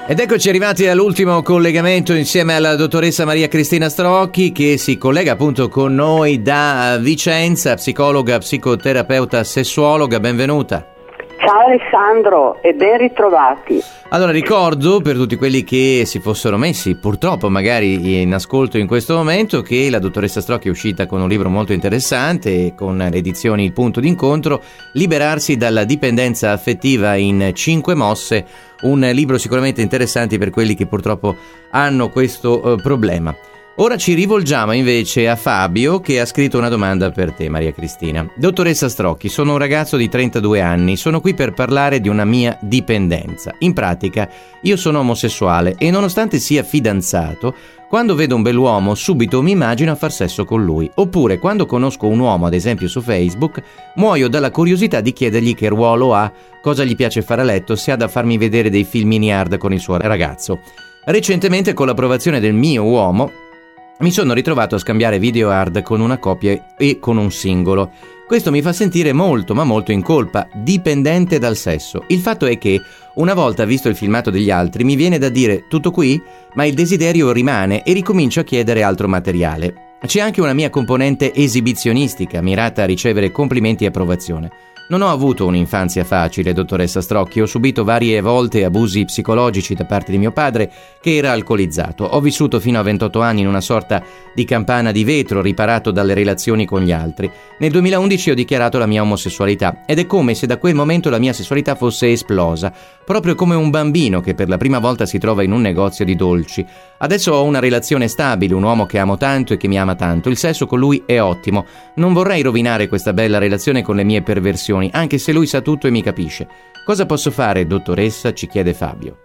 Ed eccoci arrivati all'ultimo collegamento insieme alla dottoressa Maria Cristina Strocchi, che si collega appunto con noi da Vicenza, psicologa, psicoterapeuta, sessuologa. Benvenuta. Ciao Alessandro e ben ritrovati. Allora, ricordo per tutti quelli che si fossero messi purtroppo magari in ascolto in questo momento che la dottoressa Strocchi è uscita con un libro molto interessante con le edizioni Il Punto d'Incontro, Liberarsi dalla dipendenza affettiva in 5 mosse, un libro sicuramente interessante per quelli che purtroppo hanno questo problema. Ora ci rivolgiamo invece a Fabio, che ha scritto una domanda per te, Maria Cristina. Dottoressa Strocchi, sono un ragazzo di 32 anni, sono qui per parlare di una mia dipendenza. In pratica, io sono omosessuale e nonostante sia fidanzato, quando vedo un bell'uomo subito mi immagino a far sesso con lui. Oppure, quando conosco un uomo, ad esempio su Facebook, muoio dalla curiosità di chiedergli che ruolo ha, cosa gli piace fare a letto, se ha da farmi vedere dei filmini hard con il suo ragazzo. Recentemente, con l'approvazione del mio uomo, mi sono ritrovato a scambiare video hard con una coppia e con un singolo. Questo mi fa sentire molto, ma molto in colpa, dipendente dal sesso. Il fatto è che, una volta visto il filmato degli altri, mi viene da dire tutto qui, ma il desiderio rimane e ricomincio a chiedere altro materiale. C'è anche una mia componente esibizionistica, mirata a ricevere complimenti e approvazione. Non ho avuto un'infanzia facile, dottoressa Strocchi, ho subito varie volte abusi psicologici da parte di mio padre, che era alcolizzato. Ho vissuto fino a 28 anni in una sorta di campana di vetro, riparato dalle relazioni con gli altri. Nel 2011 ho dichiarato la mia omosessualità ed è come se da quel momento la mia sessualità fosse esplosa, proprio come un bambino che per la prima volta si trova in un negozio di dolci. Adesso ho una relazione stabile, un uomo che amo tanto e che mi ama tanto. Il sesso con lui è ottimo. Non vorrei rovinare questa bella relazione con le mie perversioni, anche se lui sa tutto e mi capisce. Cosa posso fare, dottoressa? Ci chiede Fabio.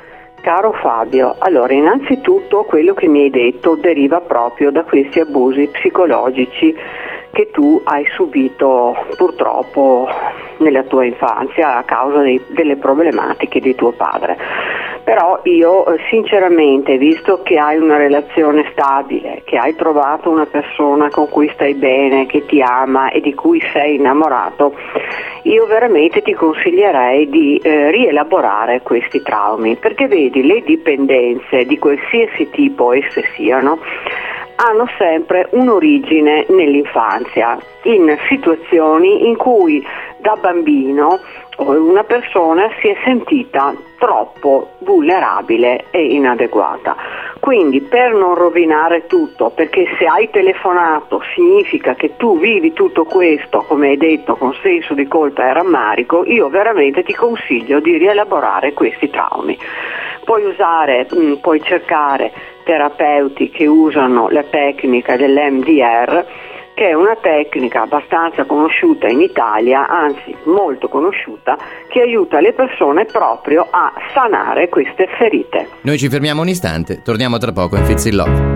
Caro Fabio, allora innanzitutto quello che mi hai detto deriva proprio da questi abusi psicologici che tu hai subito purtroppo nella tua infanzia a causa delle problematiche di tuo padre. Però io sinceramente, visto che hai una relazione stabile, che hai trovato una persona con cui stai bene, che ti ama e di cui sei innamorato, io veramente ti consiglierei di rielaborare questi traumi, perché vedi, le dipendenze di qualsiasi tipo esse siano hanno sempre un'origine nell'infanzia, in situazioni in cui da bambino una persona si è sentita troppo vulnerabile e inadeguata. Quindi, per non rovinare tutto, perché se hai telefonato significa che tu vivi tutto questo, come hai detto, con senso di colpa e rammarico, io veramente ti consiglio di rielaborare questi traumi. Puoi cercare terapeuti che usano la tecnica dell'MDR, che è una tecnica abbastanza conosciuta in Italia, anzi molto conosciuta, che aiuta le persone proprio a sanare queste ferite. Noi ci fermiamo un istante, torniamo tra poco in Fits in Love.